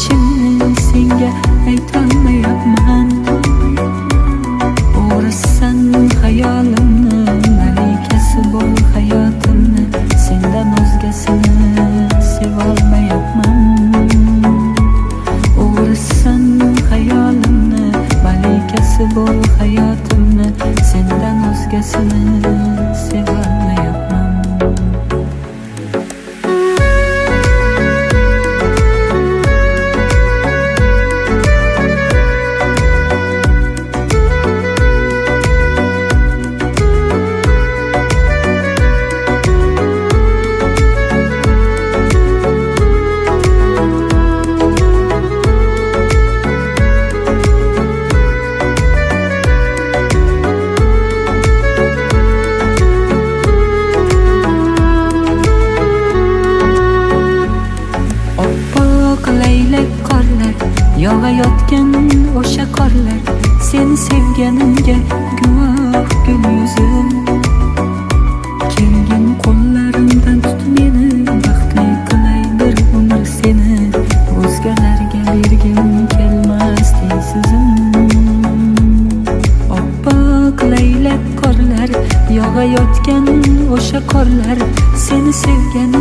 ishimni senga aytolmayapman. O'rasan hayolimni, malikasi bo'l hayotimni, sendan o'zgasini sevolmayapman. O'rasan hayolimni, malikasi bo'l hayotimni, sendan o'zgasini sevolmayapman. Yog'ayotgan o'sha qorlar, seni sevganimga guvoh gul yuzim. Kelgin qo'llarimdan tut meni, baxtli qilay bir umr seni, o'zgalarga bergim kelmas teysizim. Oppoq laylak qorlar, yog'ayotgan o'sha qorlar, seni sevgan